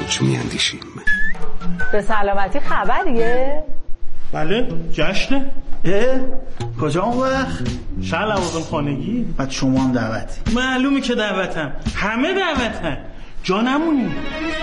چه میاندیشیم؟ به سلامتی خبریه؟ بله جشنه. کجا اون وقت؟ شهر لوازم خانگی. بعد شما هم دعوتی؟ معلومه که دعوتم، همه دعوتن، جا نمونی.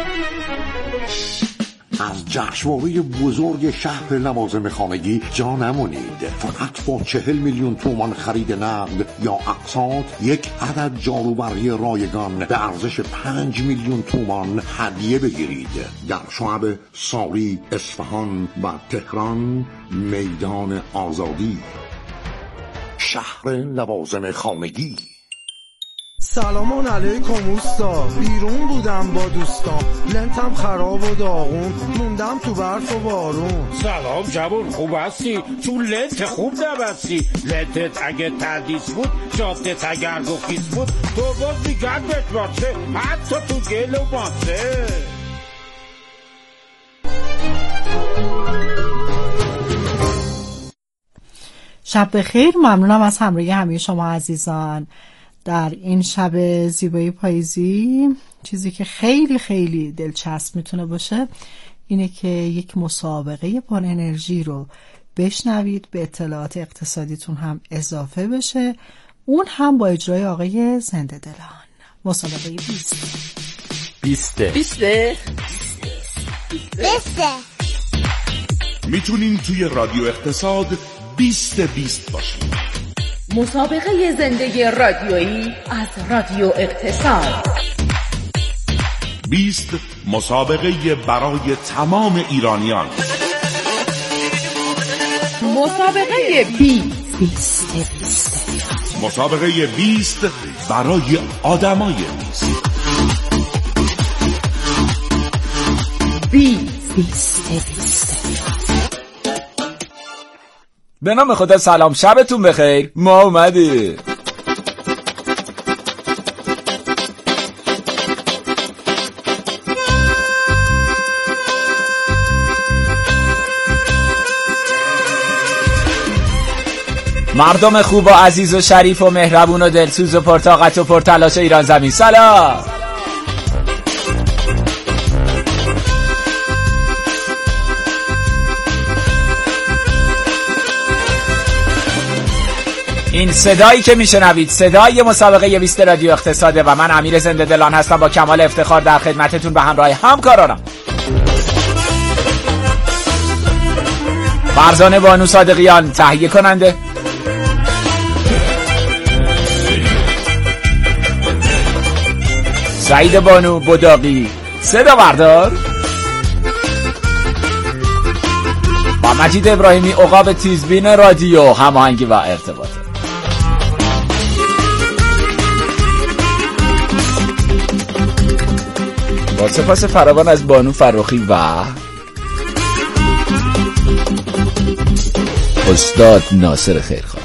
از جشنواره بزرگ شهر لوازم خانگی جا نمونید. فقط با 40 میلیون تومان خرید نقد یا اقساط یک عدد جاروبری رایگان به ارزش 5 میلیون تومان هدیه بگیرید. در شعب ساری، اصفهان و تهران، میدان آزادی. شهر لوازم خانگی. سلام علیکم اوستا، بیرون بودم با دوستام، لنتم خراب و داغون، موندم تو برف و بارون. سلام جوون، خوب هستی؟ تو لنت خوب نبستی. لنتت اگه تردیس بود، جادت اگر گفیز بود، تو باز میگن بهت باشه، حتی تو گل و ماسه. شب بخیر، ممنونم از همراهی همه شما عزیزان در این شب زیبایی پاییزی. چیزی که خیلی خیلی دلچسب میتونه باشه اینه که یک مسابقه پر انرژی رو بشنوید، به اطلاعات اقتصادیتون هم اضافه بشه، اون هم با اجرای آقای زنده دلان. مسابقه 20 میتونین توی رادیو اقتصاد 20 باشین. مسابقه زندگی رادیویی از رادیو اقتصاد. 20 مسابقه برای تمام ایرانیان. مسابقه 20 مسابقه 20 برای آدمای 20. به نام خدا. سلام، شبتون بخیر. ما اومدیم. مردم خوب و عزیز و شریف و مهربون و دلسوز و پرطاقت و پرتلاش ایران زمین، سلام. این صدایی که میشنوید صدای مسابقه 20 رادیو اقتصاده و من امیر زنده دلان هستم با کمال افتخار در خدمتتون به همراه همکارانم فرزانه بانو صادقیان تهیه کننده، سعید بانو بداقی صدا بردار و مجید ابراهیمی عقاب تیزبین رادیو هماهنگی و ارتباط. با سپاس فراوان از بانو فراخی و استاد ناصر خیرخواه.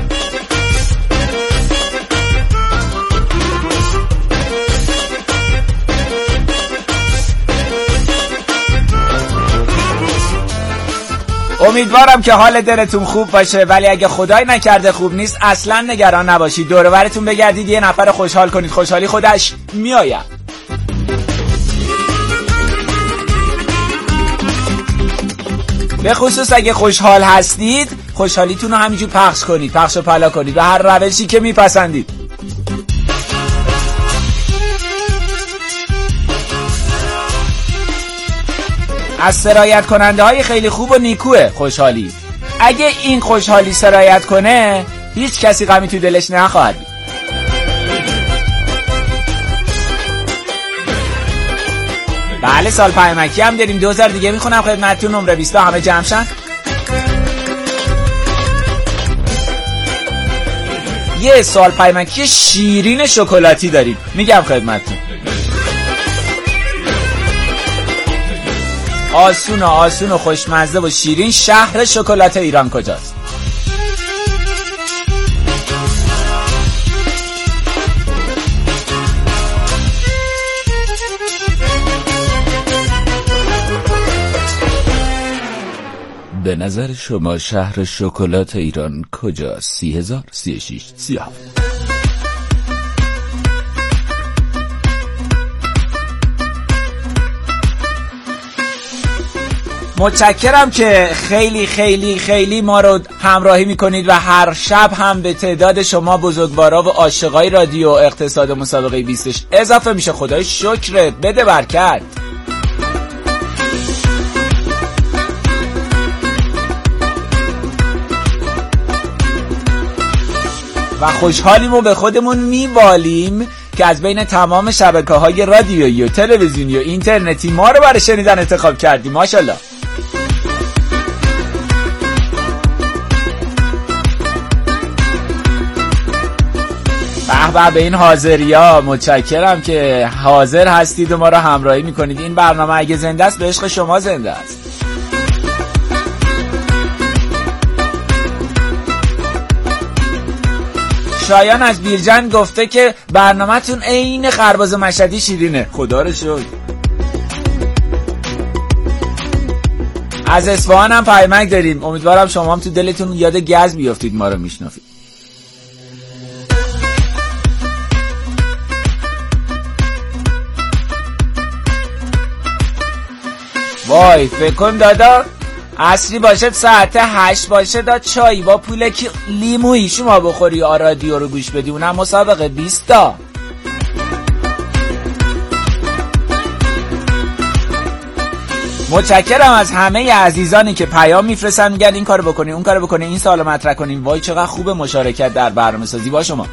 امیدوارم که حال دلتون خوب باشه، ولی اگه خدای نکرده خوب نیست اصلا نگران نباشید. دور و برتون بگردید، یه نفر خوشحال کنید، خوشحالی خودش میآید. به خصوص اگه خوشحال هستید خوشحالیتون رو همینجور پخش کنید، پخش و پلا کنید به هر روشی که میپسندید. از سرایت کننده های خیلی خوب و نیکوه خوشحالی. اگه این خوشحالی سرایت کنه هیچ کسی غمی تو دلش نخواهد بود. بله سال پیمکی هم داریم. 2000 دیگه میخونم خدمتتون. نمره 20 همه جمع شن. یه سال پیمکی شیرین شکلاتی داریم، میگم خدمتتون. آسون و خوشمزه و شیرین. شهر شکلات ایران کجاست؟ به نظر شما شهر شکلات ایران کجاست؟ 30,000 36 37. متشکرم که خیلی خیلی خیلی ما رو همراهی میکنید و هر شب هم به تعداد شما بزرگوارا و عاشقای رادیو اقتصاد مسابقه 20 اضافه میشه. خدای شکرت، بده برکت. و خوشحالیم و به خودمون میبالیم که از بین تمام شبکه‌های رادیویی و تلویزیونی و اینترنتی ما رو برای شنیدن انتخاب کردیم. ماشاءالله. به این حاضریا متشکرم که حاضر هستید و ما رو همراهی میکنید. این برنامه اگه زنده است به عشق شما زنده است. شایان از بیرجن گفته که برنامه‌تون عین خرباز مشهدی شیرینه. خدا رو شکر. از اصفهان هم پیامک داریم. امیدوارم شما هم تو دلتون یاد گز بیافتید ما رو میشناسید. وای فکر کن دادا عصری باشه ساعت 8 باشه دا چای با پول لیمویی شما بخوری رادیو رو گوش بدی، اونم مسابقه 20 تا. متشکرم از همه عزیزانی که پیام میفرستن میگن این کارو بکنین اون کارو بکنین این سوالو مطرح کنین. وای چقدر خوب مشارکت در برنامه‌سازی با شما.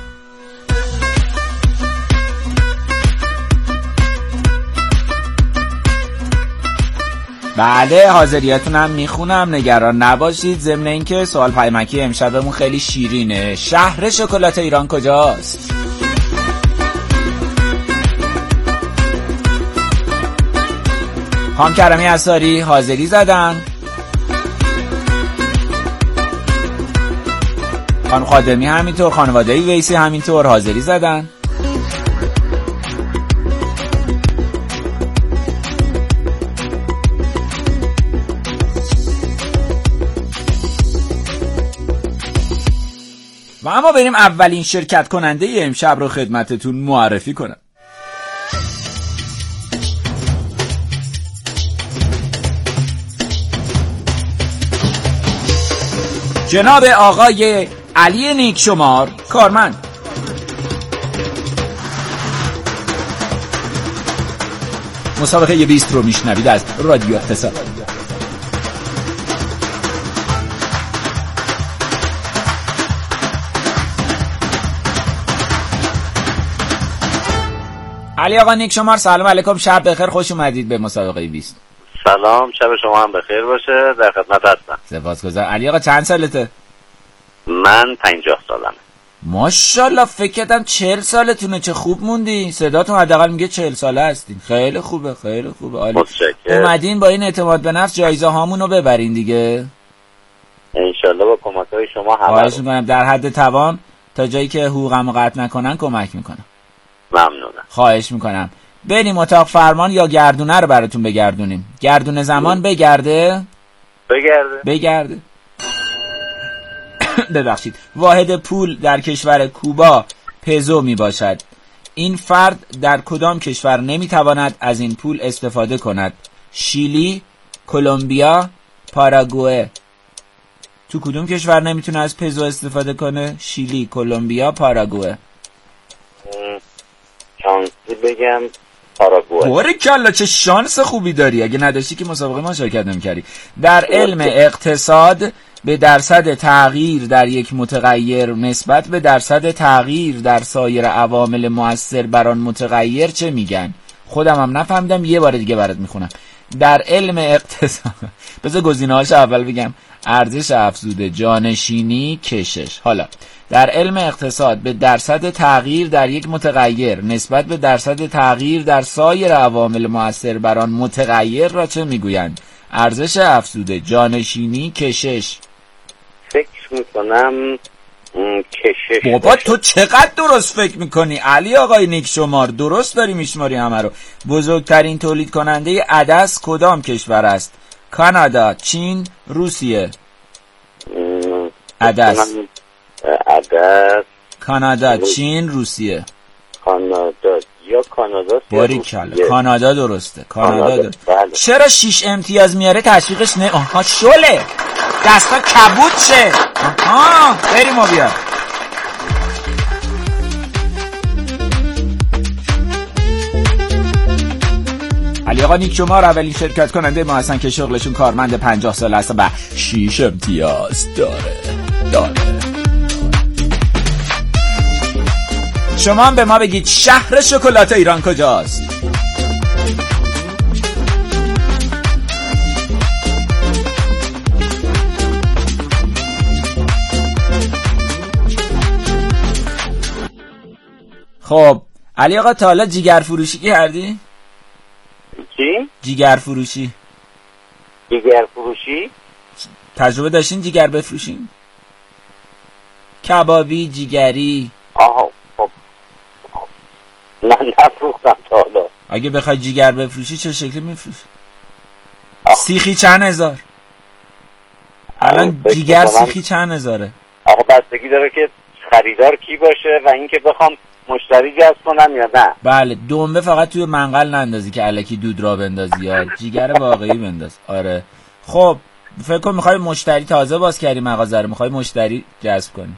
بله حاضریاتون هم میخونم، نگران نباشید. ضمن اینکه سوال پیامکی امشبمون خیلی شیرینه. شهر شکلات ایران کجاست؟ خانم کرمی اساری حاضری زدن. خانم خادمی همینطور، خانواده ویسی همینطور حاضری زدن. و اما بریم اولین شرکت کننده امشب رو خدمتتون معرفی کنم. جناب آقای علی نیکشمار کارمند. مسابقه 20 رو میشنوید از رادیو اقتصاد. علی آقا نیکشمار سلام علیکم، شب بخیر، خوش اومدید به مسابقه 20. سلام، شب شما هم بخیر باشه، در خدمت هستم. سپاسگزارم. علی آقا چند سالته؟ من 50 سالمه. ماشاءالله فکر کردم 40 سالتونه، چه خوب موندی. صداتون حداقل میگه 40 ساله هستین. خیلی خوبه خیلی خوبه، عالی. اومدین با این اعتماد به نفس جایزه هامونو ببرین دیگه. انشالله با کمک‌های شما همه. خواهش می‌کنم در حد توان تا جایی که حقوقمو قطع نکنن کمک میکنم. ممنونم. خواهش میکنم. بریم اتاق فرمان یا گردونه رو براتون بگردونیم. گردونه زمان بگرده. ببخشید. واحد پول در کشور کوبا پزو می باشد. این فرد در کدام کشور نمیتواند از این پول استفاده کند؟ شیلی، کلمبیا، پاراگوئه. تو کدوم کشور نمیتونه از پزو استفاده کنه؟ شیلی، کلمبیا، پاراگوئه. شانسی بگم پاراگوئه. باریکلا چه شانس خوبی داری، اگه نداشتی که مسابقه ما شرکت نمی‌کردی. در علم اقتصاد به درصد تغییر در یک متغیر نسبت به درصد تغییر در سایر عوامل مؤثر بر آن متغیر چه میگن؟ خودم هم نفهمیدم، یه بار دیگه برات میخونم. در علم اقتصاد بذار گزینه‌هاش اول بگم. ارزش افزوده، جانشینی، کشش. حالا در علم اقتصاد به درصد تغییر در یک متغیر نسبت به درصد تغییر در سایر عوامل مؤثر بر آن متغیر را چه میگویند؟ ارزش افزوده، جانشینی، کشش. فکر میکنم کشش. بابا تو چقدر درست فکر میکنی علی آقای نیکشمار؟ درست داری میشماری همه رو. بزرگترین تولید کننده عدس کدام کشور است؟ کانادا، چین، روسیه. عدس. کانادا، چین، روسیه. کانادا یا کانادا. باریکلا کانادا درسته. کانادا درسته. بله. چرا 6 امتیاز میاره تشویقش نه؟ آها شله دستا کبود شه. آها بریم ما بیا. علی آقا نیک شمار اولین شرکت کننده ما هستن که شغلشون کارمند 50 سال هست و 6 امتیاز داره. شما هم به ما بگید شهر شکلات ایران کجاست؟ خب علی آقا تا حالا جیگر فروشی کردی؟ چی؟ جیگر فروشی تجربه داشتین جیگر بفروشین؟ کبابی جیگری؟ آها خب من نفروختم تا حالا. اگه بخوای جیگر بفروشی چه شکلی میفروشی؟ سیخی چند هزار؟ الان جیگر سیخی چند هزاره؟ آقا بستگی داره که خریدار کی باشه و اینکه بخوام مشتری جذب کنم یا نه. بله دنبه فقط توی منقل نندازی که الکی دود را بندازی یا جیگر واقعی بنداز. آره خب فکر کن میخوای مشتری تازه باز کردی مغازه رو میخوای مشتری جذب کنی.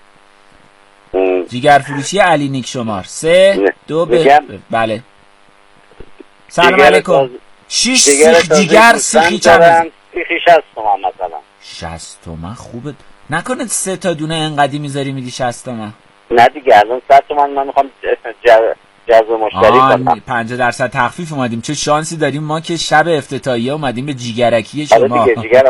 جیگر فروشی علی نیک شمار 3 2 بله سلام علیکم. 6 سیخ جیگر سیخی چند؟ سیخی 60 تومن مثلا. 60 تومن خوبه. نکنه 3 تا دونه انقدی میذاری میدی 60 تومن؟ نه دیگه الان 100 تومن من میخوام جذب مشتری کنم. 50% تخفیف اومدیم. چه شانسی داریم ما که شب افتتاحیه اومدیم به جیگرکی شما.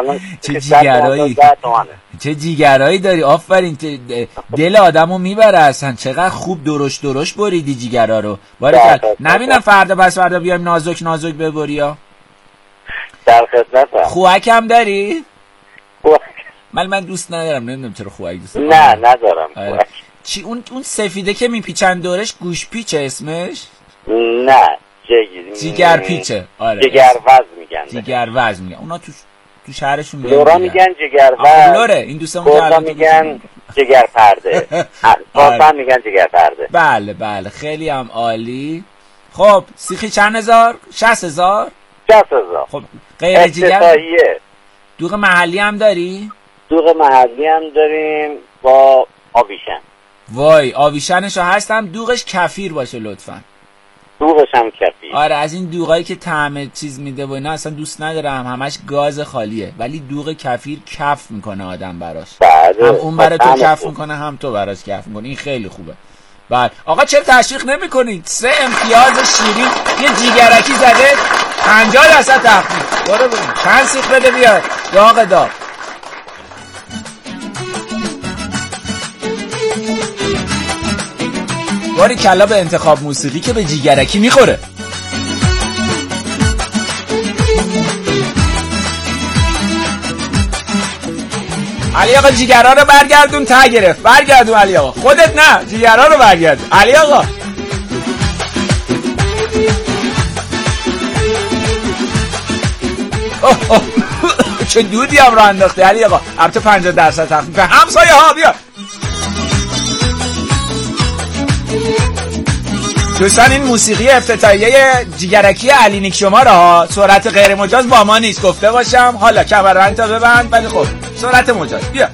چه جیگرایی داری. آفرین دل آدمو میبره اصلا. چقدر خوب درشت بریدی جیگرا رو. باریکلا. نبینم فردا پس فردا بیایم نازک ببری ها. در خدمتم. خوک هم داری؟ من دوست ندارم. نمیدونم چرا خوک دوست دارم. نه ندارم. چی اون سفیده که میپیچن دورش گوش پیچه اسمش؟ نه جیگر پیچه. آره جیگر وز میگن. اونا تو شهرشون میگن لورا میگن جیگر وز. لوره این دوستمون که میگن جیگر پرده. خاصا میگن جیگر پرده. بله خیلی هم عالی. خب سیخی چند هزار؟ 60,000. خب غیر جیگر دوغ محلی هم داری؟ دوغ محلی هم داریم با آویشن. وای آویشنشو هستم. دوغش کفیر باشه لطفا. دوغش هم کفیر. آره از این دوغایی که طعم چیز میده و اینا اصلا دوست ندارم. همش گاز خالیه. ولی دوغ کفیر کف میکنه آدم براش. هم اون برای تو کف میکنه هم تو براش کف میکنه. این خیلی خوبه. بعد آقا چرا تشویق نمیکنید؟ 3 امتیاز شیرین یه جیگرکی زده 50% تخفیف. برو بریم چند سیخ بده بیاد داغ داغ. باری کلا به انتخاب موسیقی که به جیگرکی میخوره. علی آقا جیگرها رو برگردون ته گرفت. برگردون علی آقا. خودت نه جیگرها رو برگردون علی آقا. چه دودی هم رو انداخته علی آقا. البته 50% تخفیف. همسایه ها بیا. دوستان این موسیقی افتتاحیه جیگرکی علی نیک شمار ها. سرعت غیر مجاز با ما نیست گفته باشم. حالا کمربند تا ببند. ولی خب سرعت مجاز. بیا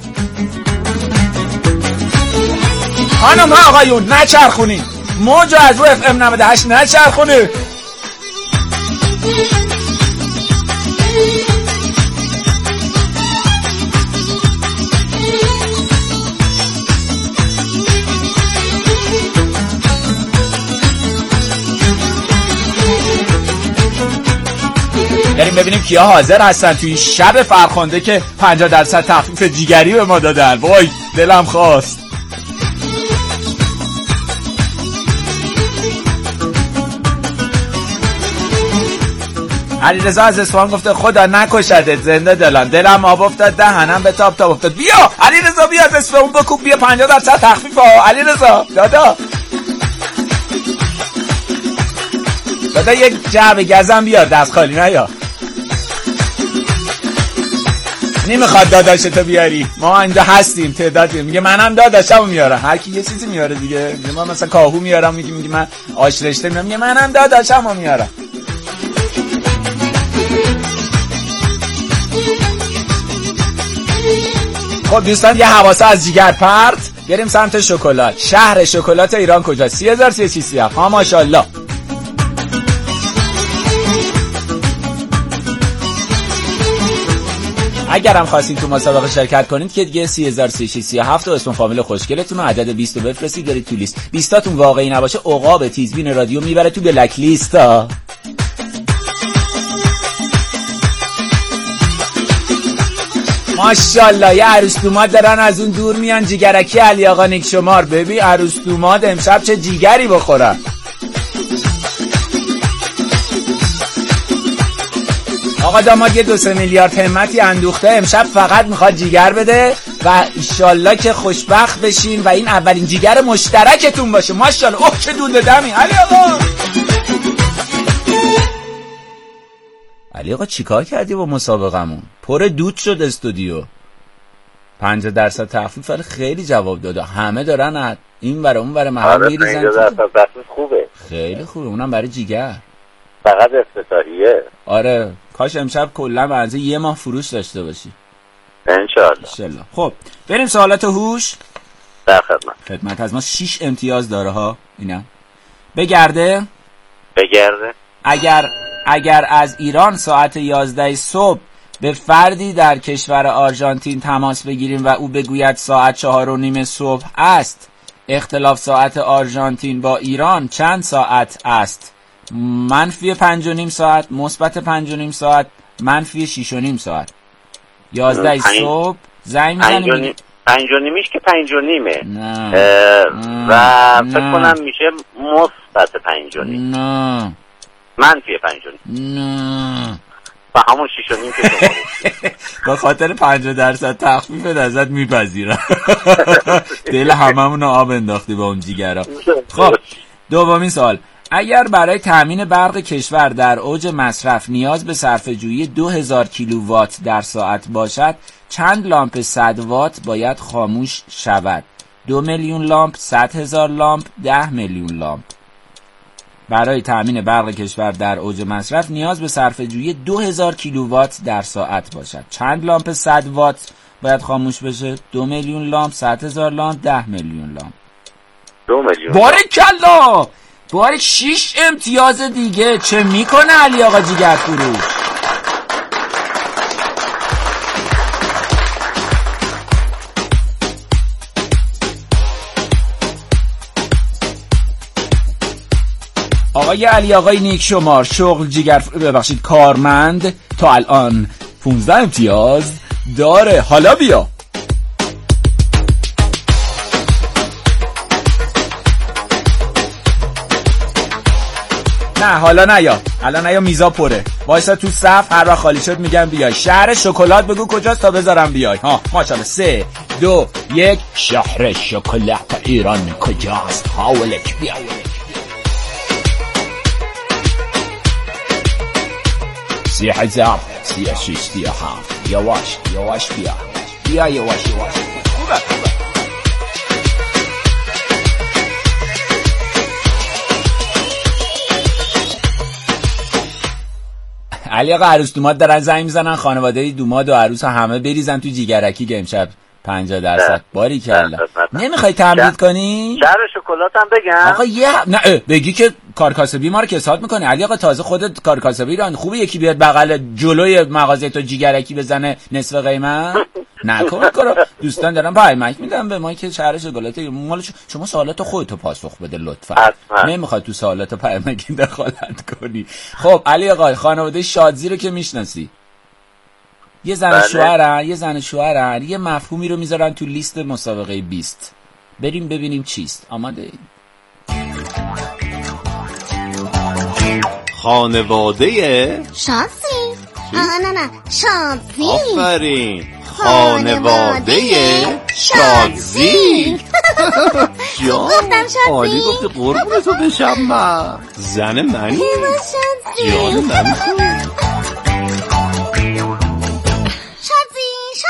خانم ها آقایون نچرخونی موج از رو اف ام 98 نچرخونی. بریم ببینیم کیا حاضر هستن توی این شب فرخنده که 50% تخفیف جیگری به ما دادن. وای دلم خواست. علیرضا از اصفهان گفته خدا نکشدت زنده دلم آب افتاد دهنم به تاب افتاد. بیا علیرضا بیا از اصفهان بکوب بیا 50% تخفیف ها. علیرضا دادا یک جعبه گزم بیار دست خالی نیا. نمیخواد داداشتو بیاری. ما اینجا هستیم تعدادی. میگه منم داداشمو میارم. هر کی یه چیزی میاره دیگه. میگه من مثلا کاهو میارم، میگه من آش رشته میارم. میگه منم داداشمو میارم. خب دوستان یه حواسه از جیگر پرت بریم سمت شکلات. شهر شکلات ایران کجاست؟ 30337. ها ماشاءالله. اگرم خواستین تو مسابقه شرکت کنید که دیگه 30337 و اسم فامیل خوشگلتون و عدد 20 رو بفرستید برید تو لیست. 20 تاتون واقعی نباشه عقاب تیزبین رادیو میبره تو بلک لیست ها. ماشاءالله یه عروس دوماد دارن از اون دور میان. جیگرکی علی آقا نیک شمار. ببین عروس دوماد امشب چه جیگری بخورن. آقا داماد یه 2-3 میلیارد همتی اندوخته امشب فقط میخواد جیگر بده و ایشالله که خوشبخت بشین و این اولین جیگر مشترکتون باشه. ماشاءالله. اوه چه دود دمی علی آقا. علی آقا چیکار کردی با مسابقمون؟ پر دود شد استودیو. 50% تخفیف خیلی جواب داده. همه دارن این برای اون برای محل میریزن. 50% تخفیف خوبه. خیلی خوبه. اونم برای جیگر. فقط افتتاحیه. آره کاش امشب کلا بنزه یه ماه فروش داشته باشی انشالله. خب بریم سوالات هوش. در خدمت از ما 6 امتیاز داره ها. اینم بگرده. اگر از ایران ساعت 11 صبح به فردی در کشور آرژانتین تماس بگیریم و او بگوید ساعت 4:30 صبح است، اختلاف ساعت آرژانتین با ایران چند ساعت است؟ -5.5 ساعت، -5.5 ساعت، -6.5 ساعت. 11 صبح زنگ میزنیم 5.5 که 5.5 و فکر کنم میشه -5.5 نه -5.5 نه و همون 6.5 که شما با خاطر 50% تخفیف ازت میپذیرم. دل هممون آب انداختی با اون جیگرا. خب دومین سوال. اگر برای تامین برق کشور در اوج مصرف نیاز به صرفه‌جویی 2000 کیلووات در ساعت باشد، چند لامپ 100 وات باید خاموش شود؟ 2 میلیون لامپ، 100,000 لامپ، 10 میلیون لامپ. برای تامین برق کشور در اوج مصرف نیاز به صرفه‌جویی 2000 کیلووات در ساعت باشد، چند لامپ 100 وات باید خاموش بشه؟ 2 میلیون لامپ، 100,000 لامپ، 10 میلیون لامپ. 2 میلیون. بارکالله. بارک 6 امتیاز دیگه. چه میکنه علی آقا جیگر فروش؟ آقای علی آقای نیک شمار شغل جیگر ببخشید کارمند تا الان 15 امتیاز داره. حالا بیا. نه حالا نیا میزا پره. وایسا تو صف هر وقت خالی شد میگم بیای. شهر شکلات بگو کجاست تا بذارم بیای. ها ماشاءالله. 3 2 1 شهر شکلات ایران کجاست؟ حاولک بیا. 3037 یواش بیا یواش خوبه. علی آقا عروس دوماد دارن زنگ میزنن. خانواده دوماد و عروس همه بریزن تو جیگرکی که امشب 50% باریکلا. نمیخوای تمدید کنی؟ شهر شکلات هم بگم؟ آقا نه بگی که کارکاسبی ما رو کساد میکنه. علی آقا تازه خودت کارکاسبی ایران خوبه یکی بیاد بغل جلوی مغازه تو جیگرکی بزنه نصف قیمت. نکن کارو. دوستان دارن پیامک میدن به ما که شهر شکلات مال شما سوالات خودتو پاسخ بده لطفا. نمیخواد تو سوالات پیامک دخالت کنی. خب علی آقا خانواده شادزی رو که میشناسی، یه زن شوهرن یه مفهومی رو میذارن تو لیست مسابقه 20. بریم ببینیم چیست. آماده؟ خانواده شادزی. نه شادزی. آفرین. خانواده شادزی. گفتم شادزی. عالی گفتی قربون تو بشم. من زن منی. جان من.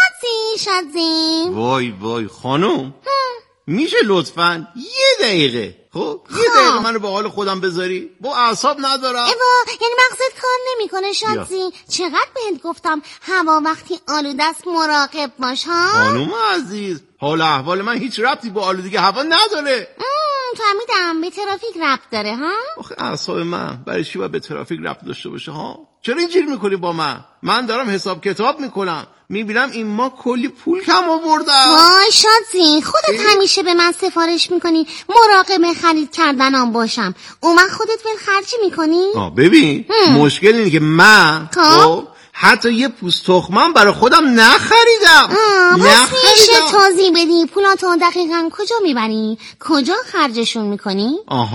شادی؟ وای خانم میشه لطفاً 1 دقیقه خب 1 دقیقه منو به حال خودم بذاری؟ با اعصاب ندارم. یعنی مغزت کار نمیکنه شادی؟ چقدر بهت گفتم هوا وقتی آلوده است مراقب باش ها؟ خانم عزیز حال احوال من هیچ ربطی با آلودگی هوا نداره. فهمیدم به ترافیک ربط داره ها؟ آخه اعصاب من برای چی باید به ترافیک ربط داشته باشه ها؟ چرا اینجوری میکنی با من دارم حساب کتاب میکنم، میبینم این ما کلی پول کم آوردم. وای شادی خودت همیشه به من سفارش میکنی مراقب خرید کردنم باشم، اون وقت خودت ول خرجی میکنی؟ ببین مشکل اینه که من خب حتی یه پوست تخمم برای خودم نخریدم. پس میشه توضیح بدی پولاتو دقیقاً کجا میبری؟ کجا خرجشون میکنی؟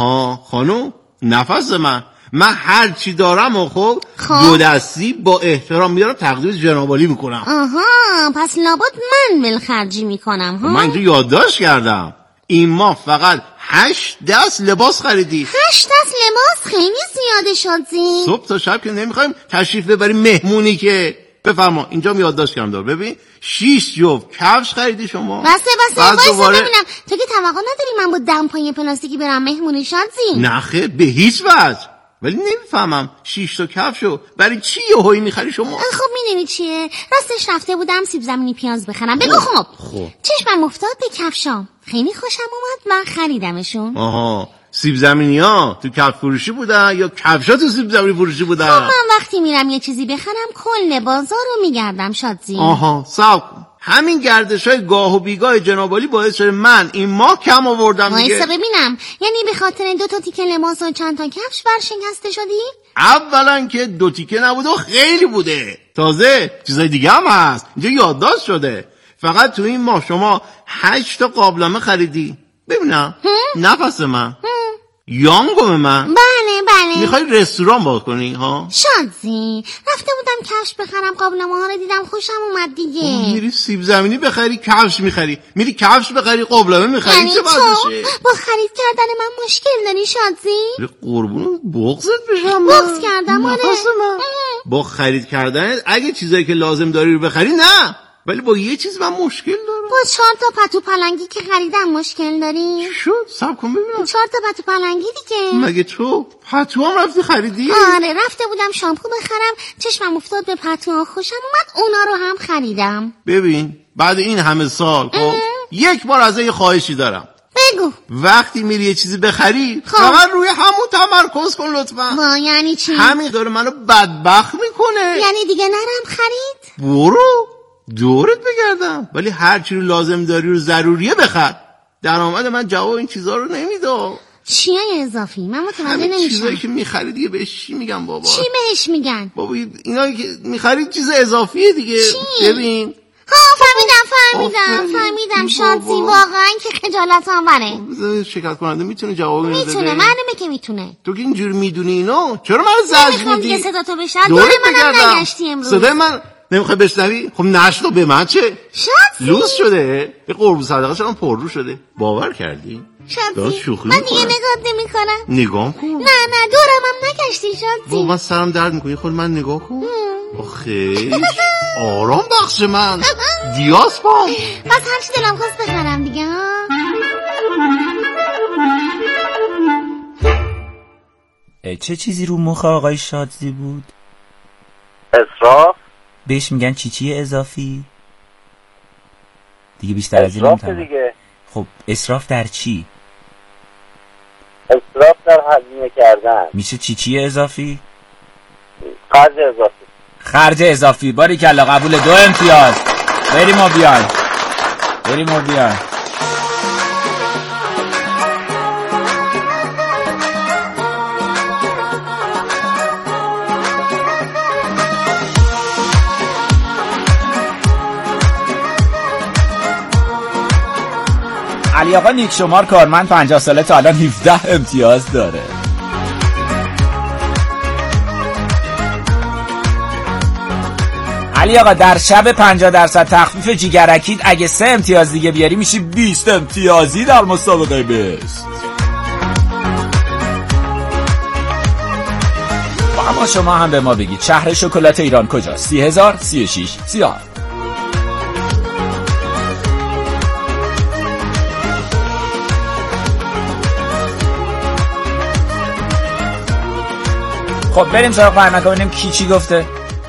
خانم نفس من هر چی دارم و خب 2 دستی با احترام میارم تقدیم جناب عالی میکنم. پس لابد من ول خرجی میکنم ها؟ من اینجا یادداشت کردم این ماه فقط 8 دست لباس خریدی. 8 دست لباس خیلی زیاده شادی. صبح تا شب که نمیخوایم تشریف ببریم مهمونی که. بفرما اینجا یادداشت کردم ببین 6 جفت کفش خریدی شما. بس وایسا ببینم تو که توقع نداری من با دمپایی پلاستیکی برم مهمونی شادی؟ نه خیر به هیچ وجه. ولی نمیفهمم 6 تا کفشو برای چی یهویی میخری شما؟ خب میدونی چیه راستش رفته بودم سیب زمینی پیاز بخرم. بگو خب چشمم افتاد به کفشام خیلی خوشم اومد و خریدمشون. سیب زمینی ها تو کفش فروشی بودن یا کفشا تو سیب زمینی فروشی بودن؟ من وقتی میرم یه چیزی بخرم کل بازار رو میگردم شادی. صبر کن همین گردش‌های گاه و بیگاه جناب عالی باعث شده من این ماه کم آوردم دیگه. وایسا ببینم یعنی به خاطر 2 تا تیکه لباس و چند تا کفش ورشکسته شدی؟ اولا که 2 تیکه نبوده و خیلی بوده، تازه چیزای دیگه هم هست اینجا یادداشت شده. فقط تو این ماه شما 8 تا قابلمه خریدی. ببینم نفس من یانگوم من. بله میخوای رستوران باز کنی ها؟ شادی رفته بودم کفش بخرم قابلمه ها رو دیدم خوشم اومد دیگه. میری سیب زمینی بخری کفش میخری، میری کفش بخری قابلمه میخری. یعنی چه وضعشه؟ با خرید کردن من مشکل داری شادی؟ قربون بغضت بشم. بغض کردم آره. با خرید کردن اگه چیزایی که لازم داری رو بخری نه، ولی با یه چیز من مشکل دارم. با 4 تا پتو پلنگی که خریدم مشکل داری؟ شد صبر کن ببینم. 4 تا پتو پلنگی دیگه. مگه تو پتو هم رفتی خریدی؟ آره رفته بودم شامپو بخرم چشمم افتاد به پتوها خوشم اومد اونا رو هم خریدم. ببین بعد این همه سال خب یک بار از یه خواهشی دارم. بگو. وقتی میری یه چیزی بخری فقط روی همون تمرکز کن لطفا. یعنی چی؟ همین داره منو بدبخت میکنه. یعنی دیگه نرم خرید؟ برو دورت بگردم ولی هر چی رو لازم داری رو ضروریه بخر. درآمد من جواب این چیزا رو نمیده. چیه اضافی؟ من متوجه نمیشم. چیزایی که میخری دیگه بهش چی میگن بابا؟ چی بهش میگن؟ بابا اینا که میخری چیز اضافیه دیگه. چی؟ ببین فهمیدم شادی واقعا که خجالت آوره. شکایت کننده میتونه جواب اینو بده؟ میتونه معلومه که میتونه. تو که اینجوری میدونی اینو چرا من زجر میدی؟ نمیخوام دیگه صدا تو بشنوم. دور منم نگشتی امروز. صدای من نمیخوای بشنوی؟ خب نشنو به من چه؟ شادی لوس شده یه قربون صدقه شدم پررو شده. باور کردی؟ شادی من دیگه نگاه نمیکنم. نگاه کن. نه دورم هم نگشتی شادی. بابا من سرم درد میکنی خود من نگاه کن. آخه آرام بخش من دیاس بام. پس هرچی دلم خواست بخرم دیگه ها. چه چیزی رو مخ آقای شادی بود؟ اسراف. بهش میگن چی اضافی؟ دیگه بیشتر از این نمیتونم. دیگه. خب اسراف در چی؟ اسراف در هزینه کردن. میشه چی اضافی؟ خرج اضافی. باریکلا قبول. 2 امتیاز. بریم و بیایم. علی آقا نیک شمار کارمند 50 ساله تا الان 17 امتیاز داره. علی آقا در شب 50% تخفیف جیگرکید اگه 3 امتیاز دیگه بیاری میشی 20 امتیازی در مسابقه بیست. و اما شما هم به ما بگید شهر شکلات ایران کجاست؟ 30,000 36 37. خب بریم سراغ برنامه ببینیم کی چی گفته.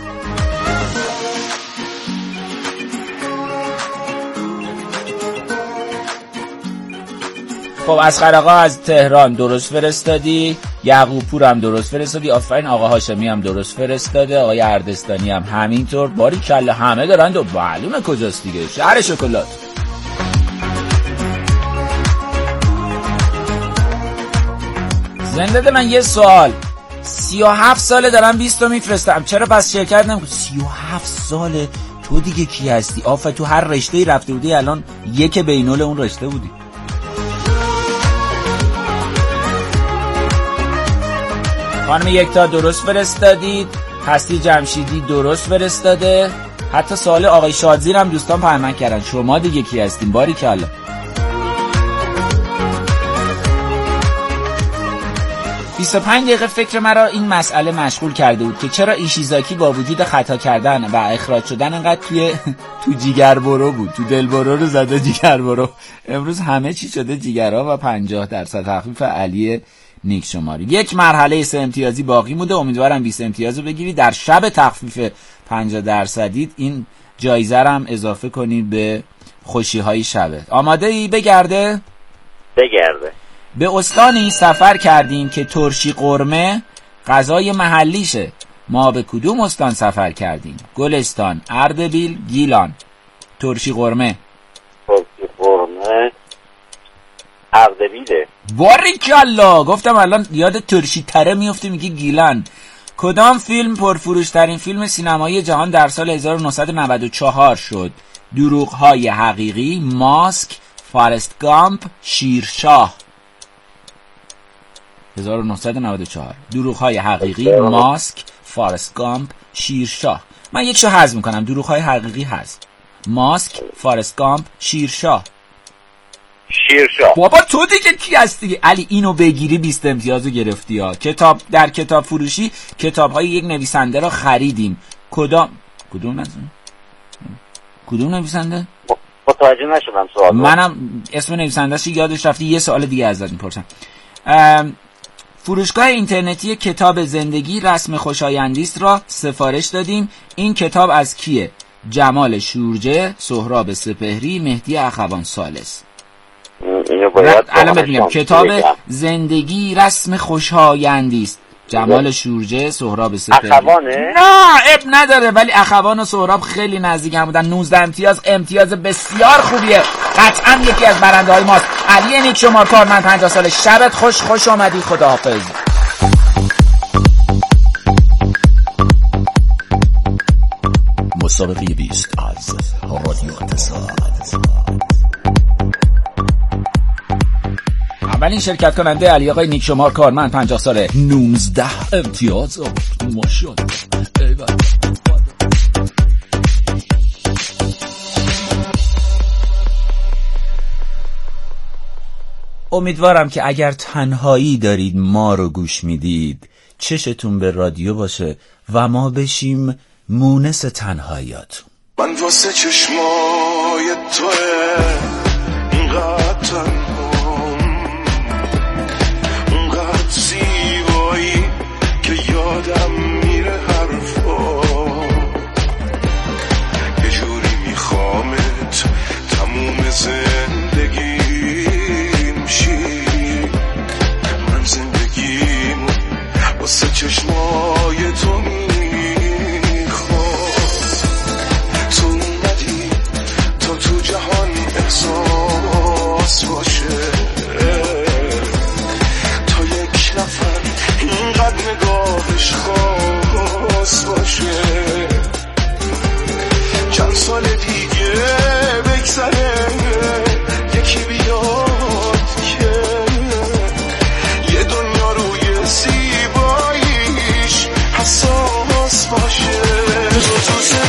خب اسقر آقا از تهران درست فرستادی، یعقوب پور هم درست فرستادی، آفرین آقا هاشمی هم درست فرستاده، آقای اردستانی هم همینطور. باریکلا همه دارن. معلومه کجاست دیگه، شهر شکلات. زنده دلن یه سوال، 37 ساله دارم 20 تا میفرستم، چرا پس شرکت نمیکنی؟ 37 ساله تو دیگه کی هستی؟ آفه تو هر رشته‌ای رفته بودی، الان یک بینول اون رشته بودی. خانم یکتا درست فرستادید، هستی جمشیدی درست فرستاده، حتی سوال آقای شادزیر هم دوستان پرمن کردن. شما دیگه کی هستین؟ باریکلا. 25 دقیقه فکر مرا این مسئله مشغول کرده بود که چرا ایشیزاکی با وجود خطا کردن و اخراج شدن انقدر تو جیگر برو بود، تو دل برو رو زده جیگر برو. امروز همه چی شده جیگرها و 50% تخفیف علی نیک شماری. یک مرحله 3 امتیازی باقی مونده، امیدوارم 20 امتیازو بگیری. در شب تخفیف 50% این جایزه رو هم اضافه کنید به خوشی‌های شبه. آماده ای؟ بگرده. به استانی سفر کردیم که ترشی قرمه غذای محلیشه. ما به کدوم استان سفر کردیم؟ گلستان، اردبیل، گیلان. ترشی قرمه اردبیله. باریکلا. گفتم الان یاد ترشی تره میفته میگی گیلان. کدام فیلم پرفروشترین فیلم سینمایی جهان در سال 1994 شد؟ دروغ‌های حقیقی، ماسک، فارست گامپ، شیرشاه. 1994 دروغ‌های حقیقی، ماسک، فارست گامپ، شیرشاه. من یک شو حذف میکنم، دروغ‌های حقیقی هست، ماسک، فارست گامپ، شیرشاه. بابا تو دیگه کی هستی؟ علی اینو بگیری 20 امتیازو گرفتی ها. کتاب در کتاب فروشی کتاب‌های یک نویسنده را خریدیم. کدوم نویسنده؟ متوجه نشدم سوال. منم اسم نویسنده‌اش یادش رفته. یه سوال دیگه ازت میپرسم. فروشگاه اینترنتی کتاب زندگی رسم خوشایندیست را سفارش دادیم. این کتاب از کیه؟ جمال شورجه، سهراب سپهری، مهدی اخوان ثالث. الان ببینیم کتاب زندگی رسم خوشایندیست، جمال شورجه، سهراب سپهری. اخوانه؟ نه اب نداره، ولی اخوان و سهراب خیلی نزدیک هم بودن. 19 امتیاز بسیار خوبیه، قطعا یکی از برنده های ماست. علی نیک شمار، کارمند 50 ساله. شبت خوش آمدی، خداحافظ. مسابقه 20 از رادیو اقتصاد. اولین شرکت کننده علی آقای نیک شمار، کارمند 50 ساله. 19 امتیاز ماشاءالله. امیدوارم که اگر تنهایی دارید ما رو گوش میدید چشتون به رادیو باشه و ما بشیم مونس تنهاییاتون. من واسه چشمای توه اینقدر تنهام، اونقدر زیبایی که یادم میره حرفا، یه جوری میخوامت تموم زندگیم شی. من زندگیم واسه چشمای تو تو جهان احساس باشه، تا یک نفر اینقدر نگاهش خاص باشه. چند سال دیگه بگذره یکی بیاد که یه دنیا روی زیباییش حساس باشه. تو